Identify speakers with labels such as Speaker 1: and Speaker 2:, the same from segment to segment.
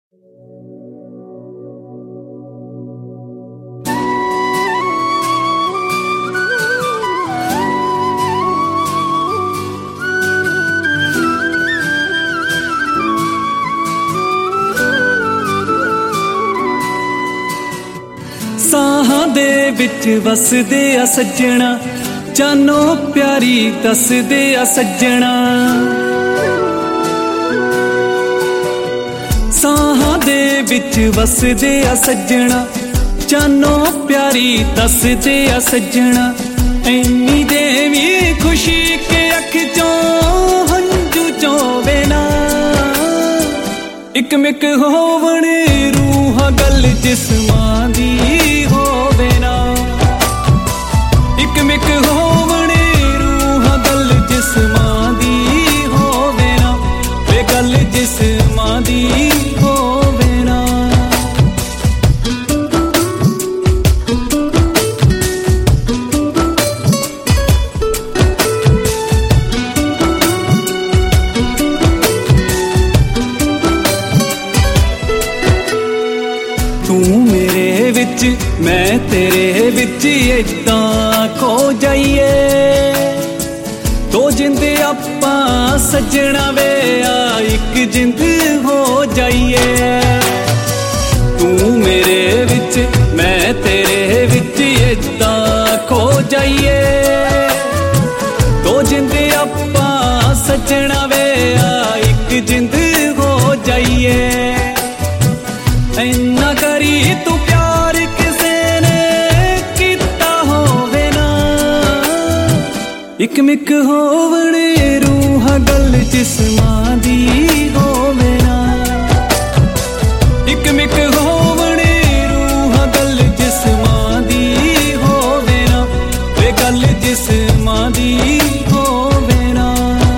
Speaker 1: ਸਾਹਾਂ ਦੇ ਵਿੱਚ ਵਸਦੇ ਆ ਸੱਜਣਾ, ਜਾਨੋ ਪਿਆਰੀ ਦੱਸਦੇ ਆ ਸੱਜਣਾ। ਸਾਹਾਂ ਦੇ ਵਿੱਚ ਵਸਦੇ ਆ ਸੱਜਣਾ, ਜਾਨੋ ਪਿਆਰੀ ਦੱਸਦੇ ਆ ਸੱਜਣਾ। ਐਨੀ ਦੇਵੀ ਖੁਸ਼ੀ ਕੇ ਅੱਖ ਚੋਂ ਹੰਝੂ ਚੋਵੇ ਨਾ, ਇੱਕ ਮਿਕ ਹੋਵਣ ਰੂਹਾਂ ਗੱਲ ਜਿਸਮਾਂ ਦੀ ਹੋਵੇ ਨਾ। ਇੱਕ ਮਿਕ ਹੋਵਣ ਰੂਹਾਂ ਗੱਲ ਜਿਸਮਾਂ ਦੀ ਹੋਵੇ ਨਾ, ਵੇ ਗੱਲ ਜਿਸਮਾਂ ਦੀ ਹੋਵੇ ਨਾ। ਤੂੰ ਮੇਰੇ ਵਿੱਚ ਮੈਂ ਤੇਰੇ ਵਿੱਚ, ਏਦਾਂ ਖੋ ਜਾਈਏ ਦੋ ਜਿੰਦ ਆਪਾਂ ਸੱਜਣਾ ਵੇ, ਆ ਇੱਕ ਜਿੰਦ ਹੋ ਜਾਈਏ। ਤੂੰ ਮੇਰੇ ਵਿੱਚ ਮੈਂ ਤੇਰੇ ਵਿੱਚ, ਏਦਾਂ ਖੋ ਜਾਈਏ ਦੋ ਜਿੰਦ ਆਪਾਂ ਸੱਜਣਾ ਵੇ, ਆ ਇੱਕ ਜਿੰਦ ਹੋ ਜਾਈਏ। ਇੰਨਾ ਕਰੀ ਤੂੰ ਪਿਆਰ ਕਿਸੇ ਨੇ ਕੀਤਾ ਹੋਵੇ ਨਾ, ਇੱਕ ਮਿਕ ਹੋਵਣ ਰੂਹਾਂ ਗੱਲ ਜਿਸਮਾਂ ਦੀ ਹੋਵੇ ਨਾ। ਇੱਕ ਮਿਕ ਹੋਵਣ ਰੂਹਾਂ ਗੱਲ ਜਿਸਮਾਂ ਦੀ ਹੋਵੇ ਨਾ, ਵੇ ਗੱਲ ਜਿਸਮਾਂ ਦੀ ਹੋਵੇ ਨਾ।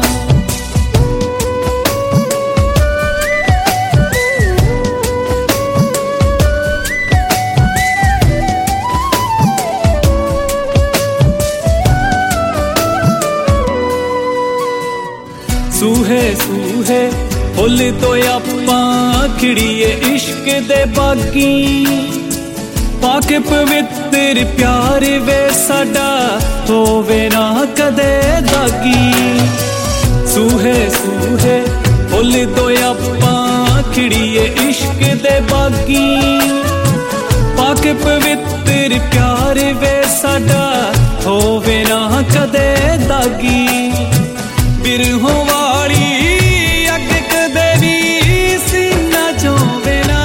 Speaker 1: ਸੂਹੇ ਸੂਹੇ ਫੁੱਲ ਤੋਂ ਆਪਾਂ ਖਿੜੀਏ ਇਸ਼ਕ ਦੇ ਬਾਗੀ, ਪਾ ਕੇ ਪਵਿੱਤਰ ਪਿਆਰ ਵੇ ਸਾਡਾ ਹੋਵੇ ਨਾ ਕਦੇ ਦਾਗੀ। ਸੂਹੇ ਸੂਹੇ ਫੁੱਲ ਤੋਂ ਆਪਾਂ ਖਿੜੀਏ ਇਸ਼ਕ ਦੇ ਬਾਗੀ, ਪਾ ਕੇ ਪਵਿੱਤਰ ਪਿਆਰ ਵੇ ਸਾਡਾ ਹੋਵੇ ਨਾ ਕਦੇ ਦਾਗੀ। ਬਿਰਹੋਂ ਵਾਲੀ ਅੱਗ ਕਦੇ ਵੀ ਸੀਨਾ ਚੋਵੇ ਨਾ,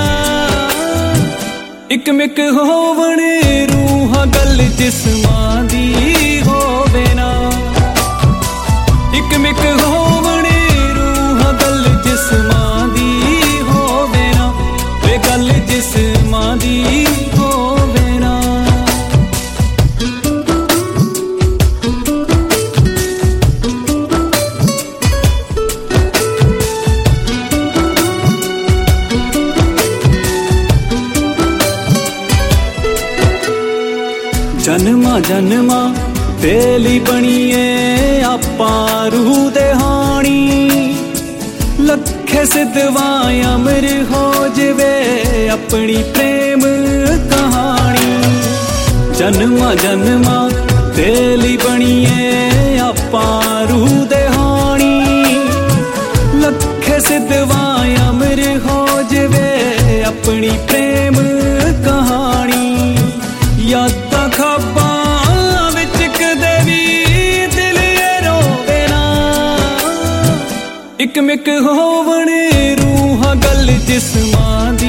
Speaker 1: ਇੱਕ ਮਿਕ ਹੋਵਣ ਰੂਹਾਂ ਗੱਲ ਜਿਸਮਾਂ ਦੀ ਹੋਵੇ ਨਾ। ਇੱਕ ਮਿਕ ਹੋਵਣ ਰੂਹਾਂ ਗੱਲ ਜਿਸਮਾਂ ਦੀ ਹੋਵੇ ਨਾ, ਵੇ ਗੱਲ ਜਿਸਮਾਂ ਦੀ ਹੋਵੇ ਨਾ। ਜਨਮਾਂ ਜਨਮਾਂ ਦੇ ਲਈ ਬਣੀਏ ਆਪਾਂ ਰੂਹ ਦੇ ਹਾਣੀ, ਲੱਖੇ ਸਿਦਵਾਂ ਅਮਰ ਹੋ ਜਵੇ ਆਪਣੀ ਪ੍ਰੇਮ ਕਹਾਣੀ। ਜਨਮਾਂ ਜਨਮਾਂ ਦੇ ਲਈ ਬਣੀਏ ਆਪਾਂ ਰੂਹ ਦੇ ਹਾਣੀ, ਲੱਖੇ ਸਿਦਵਾਂ ਅਮਰ ਹੋ ਜਵੇ ਆਪਣੀ ਪ੍ਰੇਮ ਕਹਾਣੀ। ਯਾਦਾਂ ਖਾਬਾਂ ਵਿੱਚ ਕਦੇ ਵੀ ਦਿਲ ਰੋਵੇ ਨਾ, ਇੱਕ ਮਿਕ ਹੋਵਣ ਰੂਹਾਂ ਗੱਲ ਜਿਸਮਾਂ ਦੀ